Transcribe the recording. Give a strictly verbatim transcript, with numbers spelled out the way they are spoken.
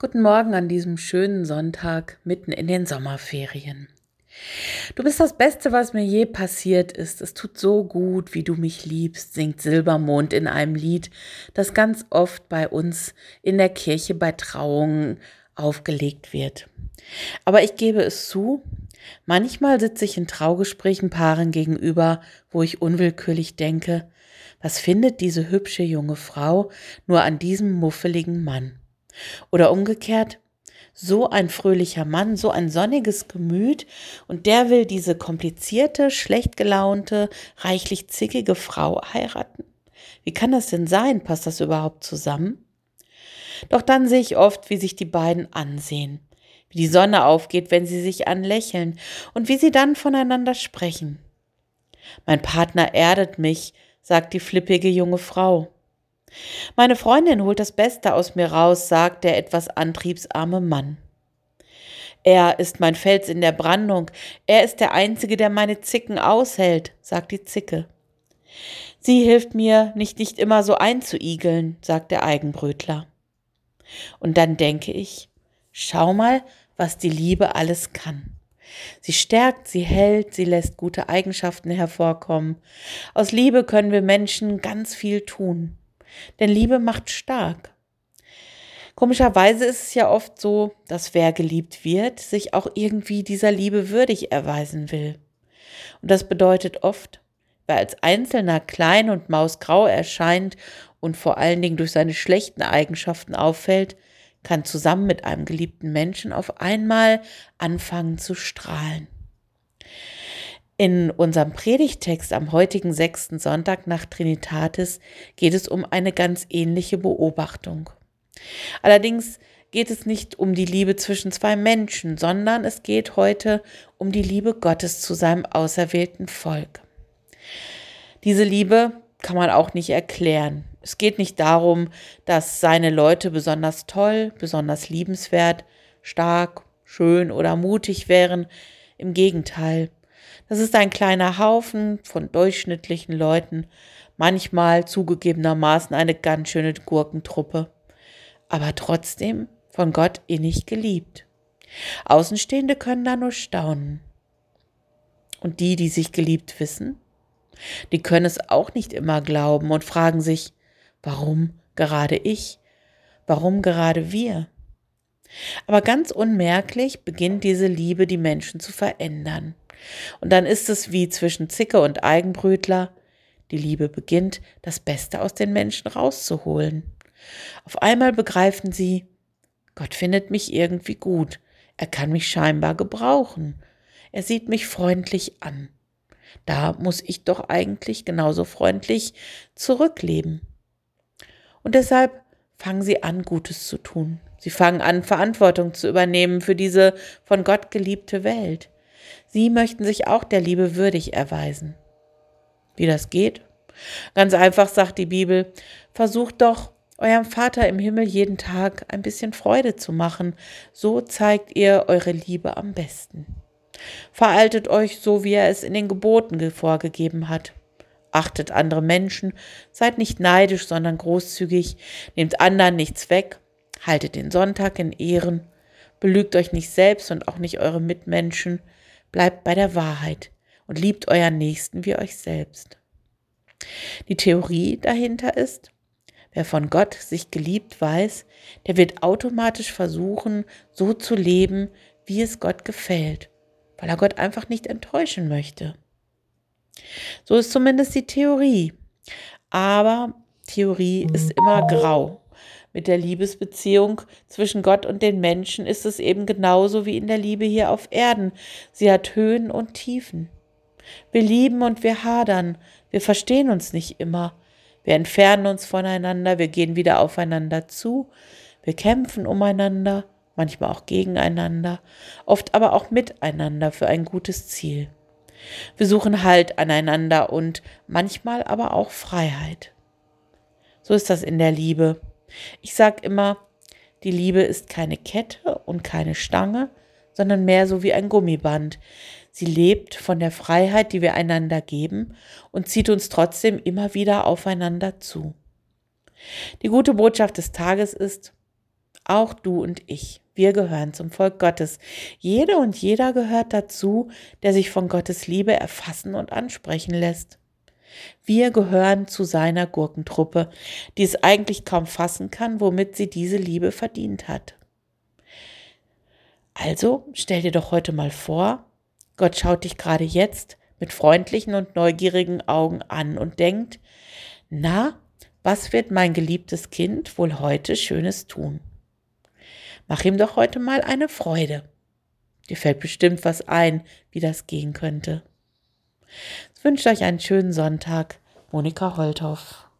Guten Morgen an diesem schönen Sonntag mitten in den Sommerferien. Du bist das Beste, was mir je passiert ist. Es tut so gut, wie du mich liebst, singt Silbermond in einem Lied, das ganz oft bei uns in der Kirche bei Trauungen aufgelegt wird. Aber ich gebe es zu, manchmal sitze ich in Traugesprächen Paaren gegenüber, wo ich unwillkürlich denke, was findet diese hübsche junge Frau nur an diesem muffeligen Mann? Oder umgekehrt, so ein fröhlicher Mann, so ein sonniges Gemüt und der will diese komplizierte, schlecht gelaunte, reichlich zickige Frau heiraten? Wie kann das denn sein? Passt das überhaupt zusammen? Doch dann sehe ich oft, wie sich die beiden ansehen, wie die Sonne aufgeht, wenn sie sich anlächeln und wie sie dann voneinander sprechen. Mein Partner erdet mich, sagt die flippige junge Frau. Meine Freundin holt das Beste aus mir raus, sagt der etwas antriebsarme Mann. Er ist mein Fels in der Brandung, er ist der Einzige, der meine Zicken aushält, sagt die Zicke. Sie hilft mir, nicht nicht immer so einzuigeln, sagt der Eigenbrötler. Und dann denke ich, schau mal, was die Liebe alles kann. Sie stärkt, sie hält, sie lässt gute Eigenschaften hervorkommen. Aus Liebe können wir Menschen ganz viel tun. Denn Liebe macht stark. Komischerweise ist es ja oft so, dass wer geliebt wird, sich auch irgendwie dieser Liebe würdig erweisen will. Und das bedeutet oft, wer als Einzelner klein und mausgrau erscheint und vor allen Dingen durch seine schlechten Eigenschaften auffällt, kann zusammen mit einem geliebten Menschen auf einmal anfangen zu strahlen. In unserem Predigtext am heutigen sechsten Sonntag nach Trinitatis geht es um eine ganz ähnliche Beobachtung. Allerdings geht es nicht um die Liebe zwischen zwei Menschen, sondern es geht heute um die Liebe Gottes zu seinem auserwählten Volk. Diese Liebe kann man auch nicht erklären. Es geht nicht darum, dass seine Leute besonders toll, besonders liebenswert, stark, schön oder mutig wären. Im Gegenteil. Das ist ein kleiner Haufen von durchschnittlichen Leuten, manchmal zugegebenermaßen eine ganz schöne Gurkentruppe, aber trotzdem von Gott innig geliebt. Außenstehende können da nur staunen. Und die, die sich geliebt wissen, die können es auch nicht immer glauben und fragen sich, warum gerade ich? Warum gerade wir? Aber ganz unmerklich beginnt diese Liebe, die Menschen zu verändern. Und dann ist es wie zwischen Zicke und Eigenbrötler. Die Liebe beginnt, das Beste aus den Menschen rauszuholen. Auf einmal begreifen sie, Gott findet mich irgendwie gut. Er kann mich scheinbar gebrauchen. Er sieht mich freundlich an. Da muss ich doch eigentlich genauso freundlich zurückleben. Und deshalb fangen sie an, Gutes zu tun. Sie fangen an, Verantwortung zu übernehmen für diese von Gott geliebte Welt. Sie möchten sich auch der Liebe würdig erweisen. Wie das geht? Ganz einfach sagt die Bibel, versucht doch, eurem Vater im Himmel jeden Tag ein bisschen Freude zu machen. So zeigt ihr eure Liebe am besten. Verhaltet euch so, wie er es in den Geboten vorgegeben hat. Achtet andere Menschen, seid nicht neidisch, sondern großzügig, nehmt anderen nichts weg, haltet den Sonntag in Ehren, belügt euch nicht selbst und auch nicht eure Mitmenschen, bleibt bei der Wahrheit und liebt euren Nächsten wie euch selbst. Die Theorie dahinter ist, wer von Gott sich geliebt weiß, der wird automatisch versuchen, so zu leben, wie es Gott gefällt, weil er Gott einfach nicht enttäuschen möchte. So ist zumindest die Theorie. Aber Theorie ist immer grau. Mit der Liebesbeziehung zwischen Gott und den Menschen ist es eben genauso wie in der Liebe hier auf Erden. Sie hat Höhen und Tiefen. Wir lieben und wir hadern. Wir verstehen uns nicht immer. Wir entfernen uns voneinander. Wir gehen wieder aufeinander zu. Wir kämpfen umeinander, manchmal auch gegeneinander, oft aber auch miteinander für ein gutes Ziel. Wir suchen Halt aneinander und manchmal aber auch Freiheit. So ist das in der Liebe. Ich sage immer, die Liebe ist keine Kette und keine Stange, sondern mehr so wie ein Gummiband. Sie lebt von der Freiheit, die wir einander geben und zieht uns trotzdem immer wieder aufeinander zu. Die gute Botschaft des Tages ist, Auch du und ich, wir gehören zum Volk Gottes. Jede und jeder gehört dazu, der sich von Gottes Liebe erfassen und ansprechen lässt. Wir gehören zu seiner Gurkentruppe, die es eigentlich kaum fassen kann, womit sie diese Liebe verdient hat. Also stell dir doch heute mal vor, Gott schaut dich gerade jetzt mit freundlichen und neugierigen Augen an und denkt, na, was wird mein geliebtes Kind wohl heute Schönes tun? Mach ihm doch heute mal eine Freude. Dir fällt bestimmt was ein, wie das gehen könnte. Ich wünsche euch einen schönen Sonntag. Monika Holthoff.